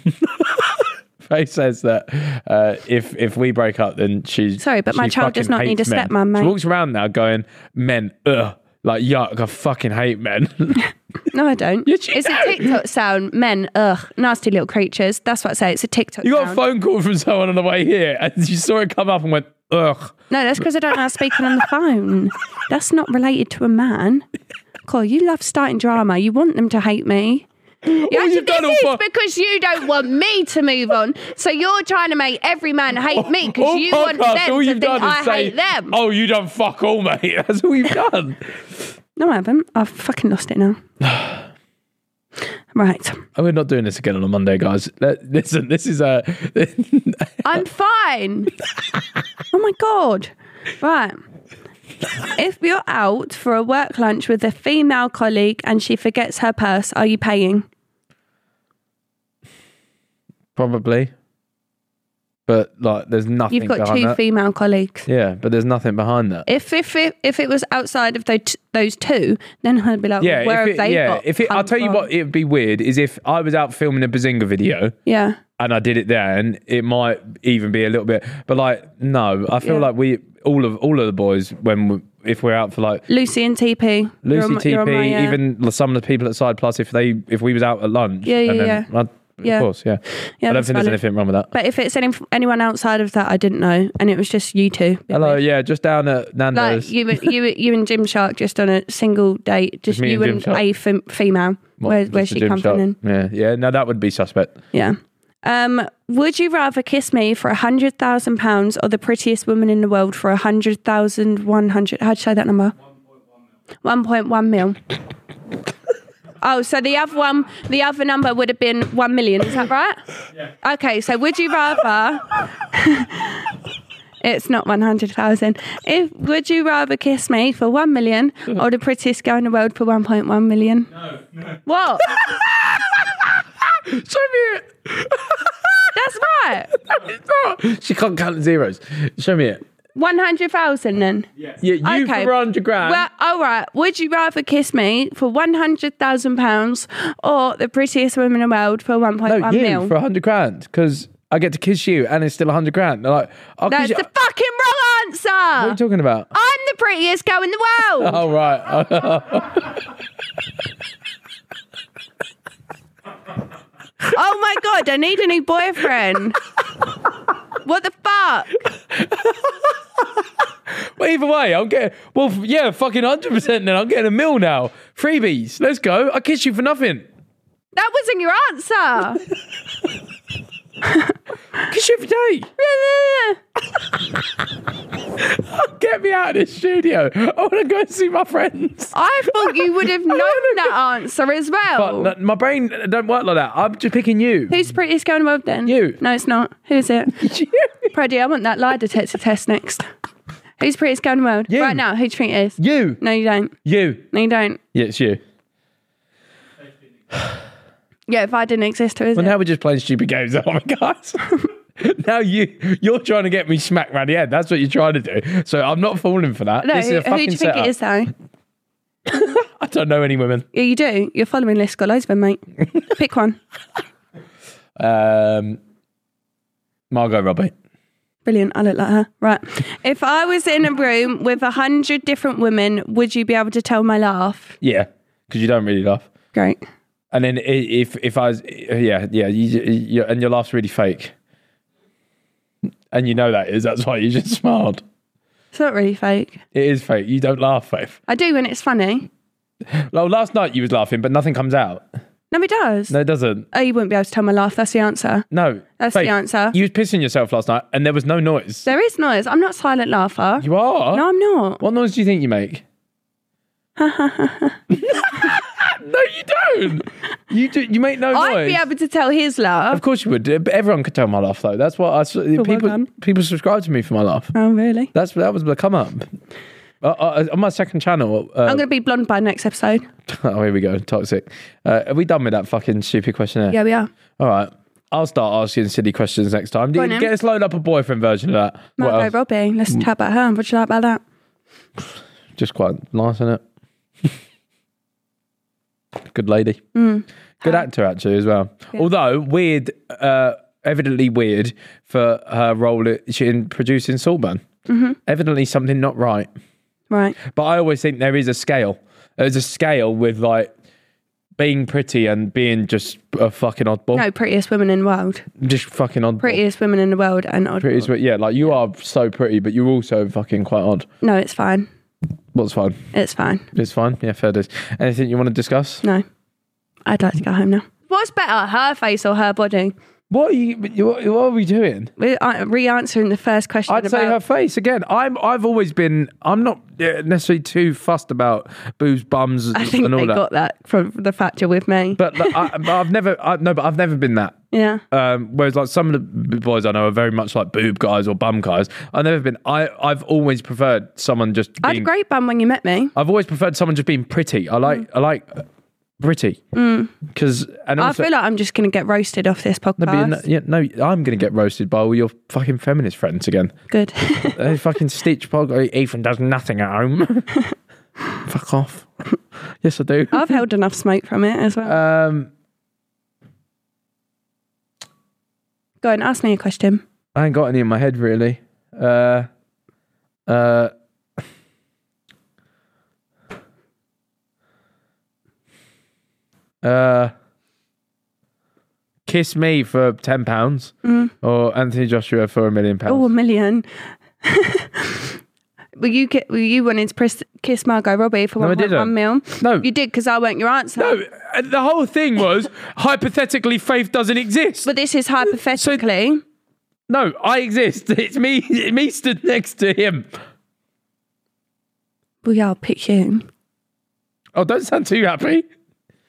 Faith says that uh, if if we break up, then she's Sorry, but my she child does fucking not need hates a men. stepmom, mate. She walks around now going, "Men, ugh, like yuck, I fucking hate men." No, I don't. Yes, you it's do. a TikTok sound. Men, ugh, nasty little creatures. That's what I say. It's a TikTok You got a sound. phone call from someone on the way here, and you saw it come up and went, "Ugh." No, that's because I don't know how to speak on the phone. That's not related to a man. Cool, you love starting drama. You want them to hate me. Yeah, All actually, you've done this all is fu- because you don't want me to move on. So you're trying to make every man hate me because All you want podcast, them all to you've think done is I say, hate them. "Oh, you done fuck all, mate." That's all you've done. No, I haven't. I've fucking lost it now. Right. Oh, we're not doing this again on a Monday, guys. Let- Listen, this is a. I'm fine. Oh my God. Right. If you're out for a work lunch with a female colleague and she forgets her purse, are you paying? Probably. But, like, there's nothing You've got behind two that. female colleagues. Yeah, but there's nothing behind that. If if it, if it was outside of those those two, then I'd be like, Yeah, well, where if have it, they yeah. got If it, I'll come tell you from? what, it would be weird is if I was out filming a Bazinga video Yeah. and I did it there, and it might even be a little bit. But like, no, I feel Yeah. like we all of all of the boys when we, if we're out for like Lucy and T P. Lucy, You're on my- T you're on P, my, uh, even some of the people at Side Plus, if they if we was out at lunch, Yeah, yeah, and then, yeah. I'd- Yeah. of course, yeah. Yeah, I don't that's think there's valid. anything wrong with that. But if it's any, anyone outside of that, I didn't know, and it was just you two. Bit Hello, weird. yeah, just down at Nando's. Like you, you, you and Gymshark just on a single date, just me you and and Gymshark? a fem- female. What, Where, just where's a she gym come shop? from? Then? Yeah, yeah, no, that would be suspect. Yeah. Um, would you rather kiss me for a hundred thousand pounds or the prettiest woman in the world for a hundred thousand one hundred? How'd you say that number? One point one mil. Oh, so the other one, the other number would have been one million. Is that right? Yeah. Okay, so would you rather? It's not one hundred thousand. If would you rather kiss me for one million or the prettiest girl in the world for one point one million? No, no. What? Show me it. That's right. It's not. She can't count zeros. Show me it. One hundred thousand then. Yes. Yeah, you Okay. for one hundred grand. Well, all right. Would you rather kiss me for one hundred thousand pounds or the prettiest woman in the world for one point no, one you mil? for one hundred grand because I get to kiss you and it's still one hundred grand. They're like, I'll That's kiss the you. fucking wrong answer. What are you talking about? I'm the prettiest girl in the world. Oh, right. Oh my god, I need a new boyfriend. What the fuck? Well, either way, I'm getting, well, f- yeah, fucking one hundred percent then. I'm getting a mill now. Freebies. Let's go. I kiss you for nothing. That wasn't your answer. Kiss you every day. Get me out of this studio. I want to go and see my friends. I thought you would have known that answer as well. But no, my brain don't work like that. I'm just picking you. Who's the prettiest girl in the world then? You. No, it's not. Who's it? You. Proddy, I want that lie detector test next. Who's the prettiest girl in the world? You. Right now, who do you think it is? You. No, you don't. You. No, you don't. Yeah, it's you. Yeah, if I didn't exist, who is Well, it? now we're just playing stupid games, oh my guys. Now you you're trying to get me smacked round the head. That's what you're trying to do. So I'm not falling for that. No, this is who, a who do fucking you think setup. it is though? I don't know any women. Yeah, you do. Your following list got loads of them, mate. Pick one. Um, Margot Robbie. Brilliant. I look like her. Right. If I was in a room with a hundred different women, would you be able to tell my laugh? Yeah, because you don't really laugh. Great. And then i- if if I was yeah yeah you, you and your laugh's really fake, and you know that is that's why you just smiled. It's not really fake. It is fake. You don't laugh, Faith. I do when it's funny. Well, last night you was laughing, but nothing comes out. No, it does. No, it doesn't. Oh, you wouldn't be able to tell my laugh. That's the answer. No, That's Faith, the answer. You was pissing yourself last night, and there was no noise. There is noise. I'm not a silent laugher. You are. No, I'm not. What noise do you think you make? No, you don't. You do. You make no I'd noise. be able to tell his laugh. Of course you would. But everyone could tell my laugh though. That's what I. s- well People done. people subscribe to me for my laugh. Oh, really? That's that was the come up. Uh, uh, on my second channel. Uh, I'm going to be blonde by next episode. oh, here we go. Toxic. Uh, are we done with that fucking stupid questionnaire? Yeah, we are. All right. I'll start asking silly questions next time. Go on Get then. us load up a boyfriend version of that. What Margot else? Robbie. Let's chat about her. What do you like about that? Just quite nice, isn't it? Good lady. Mm. Good actor, actually, as well. Although, weird, uh, evidently weird for her role in producing Saltburn. Mm-hmm. Evidently something not right. Right. But I always think there is a scale. There's a scale with, like, being pretty and being just a fucking oddball. No, prettiest women in the world. Just fucking oddball. Prettiest women in the world and odd. Pretty, but yeah, like, you are so pretty, but you're also fucking quite odd. No, it's fine. What's fine? It's fine. It's fine. Yeah, fair dues. Anything you want to discuss? No. I'd like to go home now. What's better, her face or her body? What are you? What, what are we doing? We're uh, re-answering the first question I'd about... say her face again. I'm. I've always been. I'm not uh, necessarily too fussed about boobs, bums, I think and all they that. got that from the fact you're with me. But, like, I, but I've never. I, no, but I've never been that. Yeah. Um, whereas like some of the b- boys I know are very much like boob guys or bum guys. I've never been. I. I've always preferred someone just. I had a Being, great bum when you met me. I've always preferred someone just being pretty. I like. I like. Uh, pretty. Because and I also. feel like I'm just going to get roasted off this No, but podcast. no, yeah, no, I'm going to get roasted by all your fucking feminist friends again. Good. They fucking stitch podcast. Ethan does nothing at home. Fuck off. Yes, I do. I've held enough smoke from it as well. Um, Go on, ask me a question. I ain't got any in my head really. Uh, uh, uh, kiss me for ten pounds, or Anthony Joshua for a million pounds. Oh, a million. Were you ki- were you wanting to press, kiss Margot Robbie for No, I one point one mil? No. You did because I weren't your answer. No, uh, the whole thing was hypothetically faith doesn't exist. But this is hypothetically. No, I exist. It's me. It's me stood next to him. Well, yeah, I'll pick you. Oh, don't sound too happy.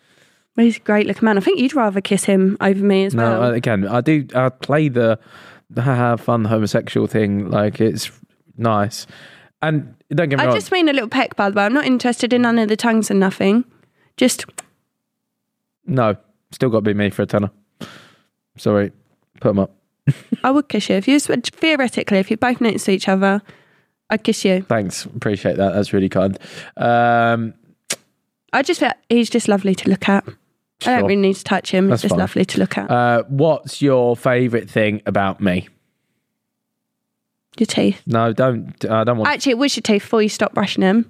Well, he's a great looking man. I think you'd rather kiss him over me as No, well. I- again, I do. I play the haha, fun homosexual thing. Like, it's nice. And don't get me I wrong. just mean a little peck, by the way. I'm not interested in none of the tongues and nothing. Just No, still got to be me for a tenner. Sorry, put them up. I would kiss you if you theoretically if you're both next to each other. I'd kiss you. Thanks, appreciate that. That's really kind. Um, I just feel he's just lovely to look at. I don't Sure. really need to touch him. That's It's just fine. lovely to look at. uh, what's your favourite thing about me? Your teeth. No, don't. I don't want. Actually, it was your teeth before you stopped brushing them.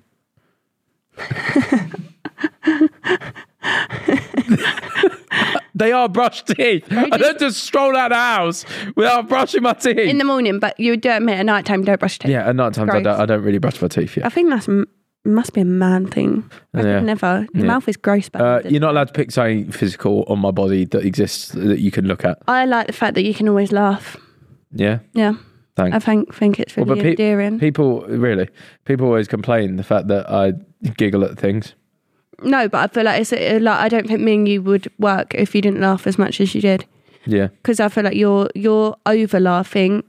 They are brushed teeth. I don't just stroll out the house without brushing my teeth. In the morning, but you would do it at at night time. Don't brush your teeth. yeah, at night times I Gross. don't, I don't really brush my teeth I yet. think that's m- must be a man thing. I Yeah. could never. The Yeah. mouth is gross. Uh, But you're not allowed to pick something physical on my body that exists that you can look at. I like the fact that you can always laugh. Yeah, Yeah, thanks. I think think it's Well, really but pe- endearing. People really, people always complain the fact that I giggle at things. No, but I feel like it's uh, like I don't think me and you would work if you didn't laugh as much as you did. Yeah, Because I feel like you're you're over laughing,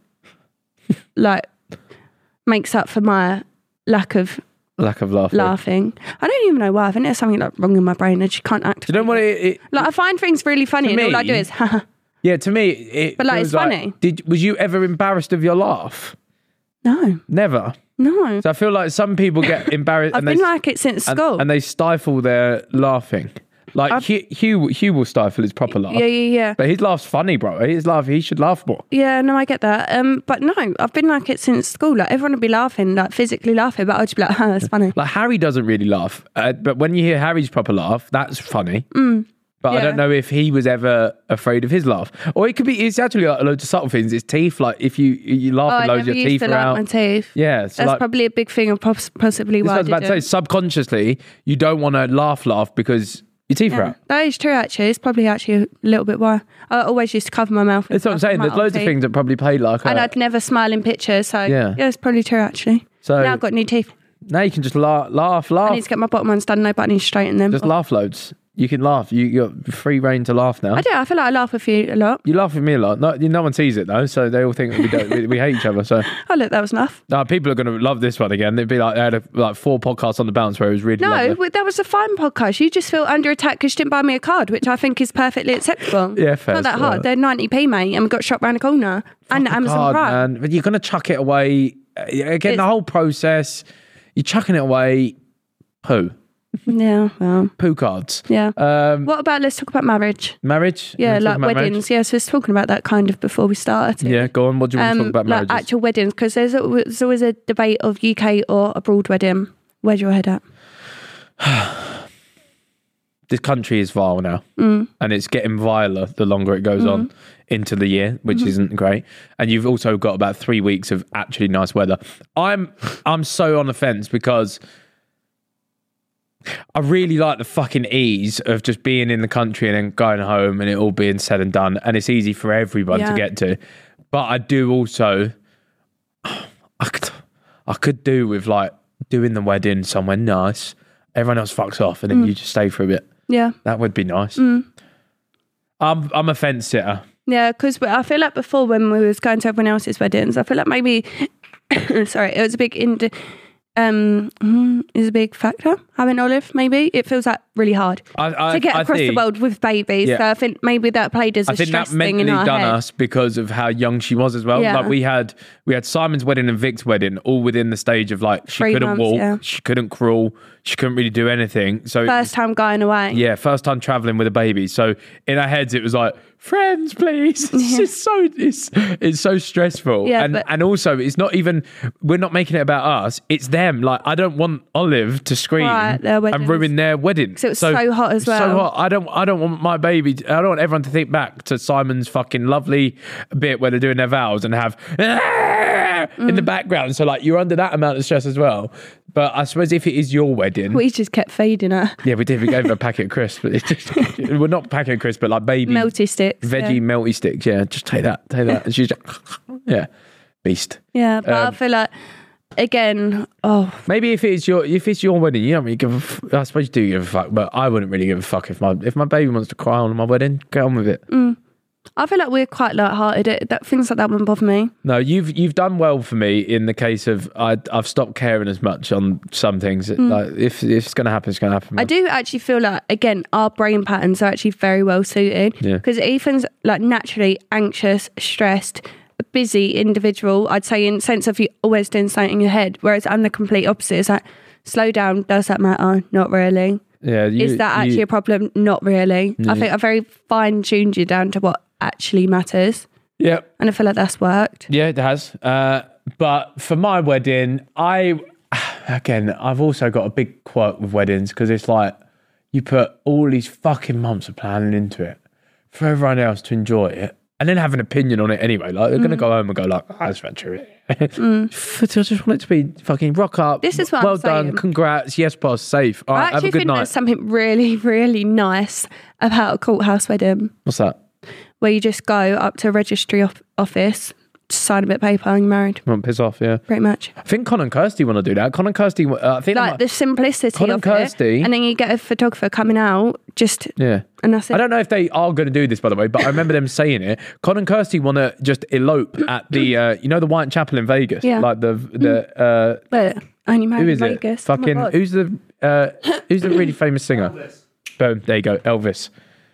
like makes up for my lack of lack of laughter. laughing. I don't even know why. I think there's something like wrong in my brain. I just can't act. Do you know what it, it Like I find things really funny, To and all I me- do is, haha. Yeah, to me, it But, like, feels it's funny. Did was you ever embarrassed of your laugh? No, Never. no. So I feel like some people get embarrassed I've and been they like it since and, school. and they stifle their laughing. Like Hugh, Hugh, Hugh will stifle his proper laugh. yeah, yeah, yeah. But his laugh's funny, bro. His laugh, he should laugh more. Yeah, no, I get that. Um, but no, I've been like it since school. Like everyone would be laughing, like physically laughing, but I'd just be like, "Oh, that's funny." Like Harry doesn't really laugh, uh, but when you hear Harry's proper laugh, that's funny. Mm, But I yeah. don't know if he was ever afraid of his laugh, or it could be. It's actually like loads of subtle things. It's teeth. Like if you you laugh Oh, and I loads, never your used teeth to are like out. my teeth. Yeah, so That's like, probably a big thing of poss- possibly this is why what I I was about to say. didn't. Subconsciously, you don't want to laugh, laugh because your teeth are Yeah, out. that is true. Actually, it's probably actually a little bit why I always used to cover my mouth. and That's what I'm stuff saying. with There's my loads of teeth. things that probably played like. and uh, I'd never smile in pictures. So Yeah. yeah, it's probably true actually. so Now I've got new teeth. now you can just laugh, laugh, I laugh. need to get my bottom ones done. No, but I need to straighten them. Just laugh loads. You can laugh. You you got free reign to laugh now. I do. I feel like I laugh with you a lot. You laugh with me a lot. No, no one sees it though, so they all think we don't, we, we hate each other. So Oh look, that was enough. no, people are going to love this one again. They'd be like, they had a, like four podcasts on the bounce where it was really No, lovely. w- that was a fine podcast. You just feel under attack because you didn't buy me a card, which I think is perfectly acceptable. Yeah, fair, Not that fair. hard. They're ninety p, mate, and we got shot round the corner. and Amazon God, Prime. man. But you're going to chuck it away Uh, again. It's- the whole process, you're chucking it away. Poo, Yeah, well, poo cards. yeah. Um, What about, let's talk about marriage. marriage. Yeah, You wanna like talk about weddings. marriage? Yeah, so I was talking about that kind of before we started. Yeah, go on. What do you want to Um, talk about like marriages? actual weddings, because there's, a- there's always a debate of U K or abroad wedding. Where's your head at? This country is vile now, Mm. and it's getting viler the longer it goes on into the year, which Mm-hmm. isn't great. And you've also got about three weeks of actually nice weather. I'm I'm so on the fence because I really like the fucking ease of just being in the country and then going home and it all being said and done, and it's easy for everyone to Yeah. get to. But I do also, I could, I could do with like doing the wedding somewhere nice. Everyone else fucks off, and then Mm. you just stay for a bit. Yeah. That would be nice. Mm. I'm I'm a fence sitter. Yeah, because I feel like before when we was going to everyone else's weddings, I feel like maybe, sorry, it was a big, ind- um, mm, is a big factor. Having Olive, maybe it feels like really hard I, I, to get I across think, the world with babies. Yeah. So I think maybe that played as a I think stress that thing mentally in our done head. us because of how young she was as well. Yeah. Like we had we had Simon's wedding and Vic's wedding all within the stage of like she Three couldn't months, walk, yeah. she couldn't crawl, she couldn't really do anything. So First time going away. yeah, first time traveling with a baby. So in our heads, it was like, friends, please. It's Yeah. just so it's it's so stressful. Yeah, and but- and also, it's not even we're not making it about us. It's them. Like I don't want Olive to scream Right, their and weddings. ruin their wedding. 'Cause it was so hot as So well. hot. I don't. I don't want my baby. To, I don't want everyone to think back to Simon's fucking lovely bit where they're doing their vows and have in the Mm. background. So like you're under that amount of stress as well. But I suppose if it is your wedding. We just kept feeding her Yeah, we did. We gave her a packet of crisps. But it's just, well, not packet of crisps, but like baby melty sticks. veggie yeah. melty sticks. Yeah, just take that, take that. And she's just, yeah, beast. Yeah, but I Um, feel like again, oh, Maybe if it's your if it's your wedding, you don't really give a. F- I suppose you do give a fuck, but I wouldn't really give a fuck if my if my baby wants to cry on my wedding. Get on with it. Mm. I feel like we're quite light-hearted. It, that, things like that wouldn't bother me. No, you've you've done well for me in the case of I, I've stopped caring as much on some things. Mm. Like if, if it's going to happen, it's going to happen. I do actually feel like, again, our brain patterns are actually very well suited. Yeah. Because Ethan's like naturally anxious, stressed, a busy individual. I'd say in sense of you always doing something in your head. Whereas I'm the complete opposite. It's like, slow down. Does that matter? Not really. Yeah. You, Is that actually you, a problem? Not really. Yeah. I think I very fine-tuned you down to what actually matters. Yeah. And I feel like that's worked. Yeah, it has. Uh, but for my wedding, I, again, I've also got a big quirk with weddings because it's like you put all these fucking months of planning into it for everyone else to enjoy it and then have an opinion on it anyway. Like they're Mm. going to go home and go like, oh, that's not true. Mm. I just want it to be fucking rock up. This is what I'm well done. saying. Congrats. Yes, boss. Safe. All I right, have actually a good think night. there's something really, really nice about a courthouse wedding What's that? where you just go up to a registry of- office, sign a bit of paper and you're married, Come on, piss off, yeah. pretty much. I think Con and Kirsty want to do that. Con and Kirsty, uh, I think they Like might- the simplicity Colin of Kirsty- it. And then you get a photographer coming out, just, yeah. and that's it. I don't know if they are going to do this, by the way, but I remember them saying it. Con and Kirsty want to just elope at the, uh, you know, the Whitechapel in Vegas, Yeah. like the the. Uh, But only married who is in it? Vegas. Oh my Fucking God. who's the uh, who's the really famous singer? Boom, there you go, Elvis.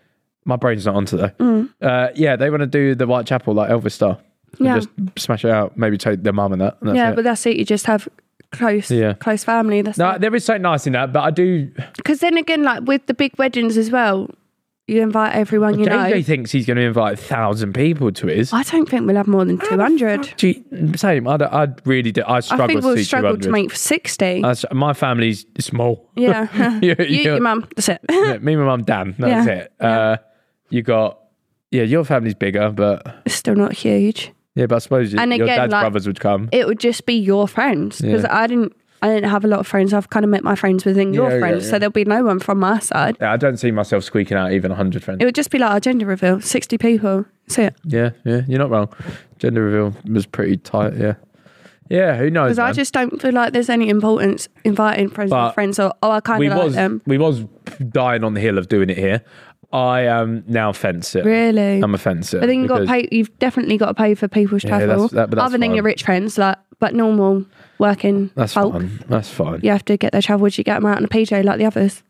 My brain's not on today. Mm. Uh, yeah, they want to do the Whitechapel like Elvis style. And Yeah. just smash it out. Maybe take their mum and that. And that's Yeah, it. but that's it. You just have close, Yeah. close family. That's No, it. there is something nice in that, but I do. Because then again, like with the big weddings as well, you invite everyone you J J know. thinks he's going to invite a thousand people to his. I don't think we'll have more than two hundred. Gee, same. I, don't- I really do. I I struggle think to we'll see struggle two to hundred. make sixty. Uh, my family's small. Yeah. You- you, you- your mum, that's it. Yeah, me, my mum, Dan. That's Yeah. it. Uh, you got, yeah, your family's bigger, but It's still not huge. yeah, but I suppose And your again, dad's like- brothers would come. It would just be your friends. Because Yeah. I didn't I didn't have a lot of friends. I've kind of met my friends within your Yeah, yeah, friends. yeah. So there'll be no one from my side. Yeah, I don't see myself squeaking out even a hundred friends. It would just be like our gender reveal. sixty people. That's it. Yeah, yeah, you're not wrong. Gender reveal was pretty tight. Yeah, yeah. Who knows? Because I man? just don't feel like there's any importance inviting friends But or friends or, oh, I kind we of like was them. we was dying on the hill of doing it here. I am now fence it. Really? I'm a fence it. But then you've got to pay. You've definitely got to pay for people's Yeah, travel, that's- that- but that's other than fine. your rich friends. Like, but normal working That's folk, fine. That's fine. you have to get their travel. Would you get them out on a P J like the others?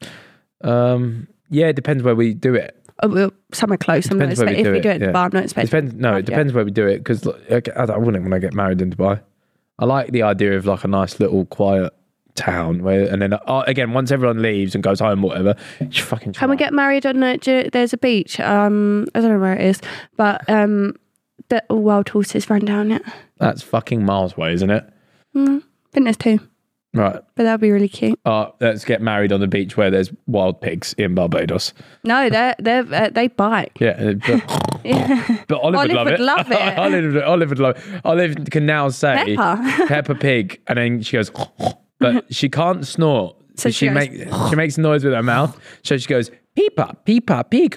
Um, yeah, it depends where we do it. Oh, well, somewhere close. I'm not Depends where expecting. we If do we do it, it at yeah. the bar, I'm not It expecting. depends. No, it Yeah. depends where we do it because I, I wouldn't want to get married in Dubai. I like the idea of like a nice little quiet town where, and then uh, again, once everyone leaves and goes home, or whatever, just fucking. Can we get married on a? do- There's a beach. Um, I don't know where it is, but um, the all wild horses run down it. That's fucking miles away, isn't it? Mm, I think there's two, Right. but that'd be really cute. Uh, let's get married on the beach where there's wild pigs in Barbados. No, they're they're uh, they bite. Yeah, but, Yeah. but Olive, Olive would love would it. love it. Olive, Olive would love it. Olive can now say Pepper. Peppa Pig, and then she goes, but she can't snort. So So she, she goes, makes she makes a noise with her mouth. So she goes, Peepa, Peepa, Pig.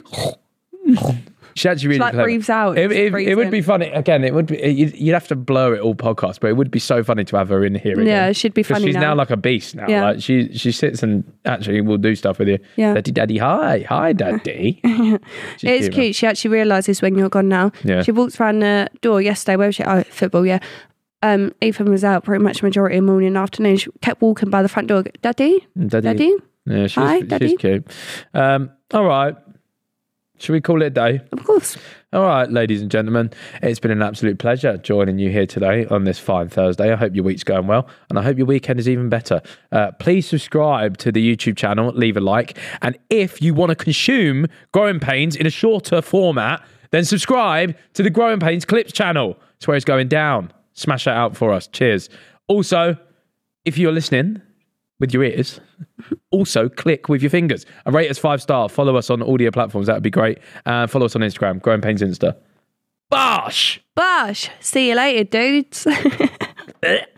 She actually really like clever. breathes out, It, just it, breathes it would in. be funny. Again, it would be. You'd, you'd have to blur it all podcast, but it would be so funny to have her in here. Again. Yeah, she'd be 'Cause funny She's now. now. like a beast now. Yeah. Like she she sits and actually will do stuff with you. Yeah. Daddy, daddy, hi, hi, daddy. She's It is man. cute. She actually realises when you're gone now. Yeah. She walked around the door yesterday. Where was she? Oh, football, yeah. Um, Ethan was out pretty much majority of the morning and afternoon. She kept walking by the front door. Daddy? Daddy. Daddy? Yeah, she's, Hi, she's Daddy. cute. Um, all right. Should we call it a day? Of course. All right, ladies and gentlemen, it's been an absolute pleasure joining you here today on this fine Thursday. I hope your week's going well, and I hope your weekend is even better. Uh, please subscribe to the YouTube channel, leave a like, and if you want to consume Growing Pains in a shorter format, then subscribe to the Growing Pains Clips channel. It's where it's going down. Smash that out for us. Cheers. Also, if you're listening with your ears, also click with your fingers and rate us five star. Follow us on audio platforms. That would be great. And follow us on Instagram, Growing Pains Insta. Bosh! Bosh. See you later, dudes.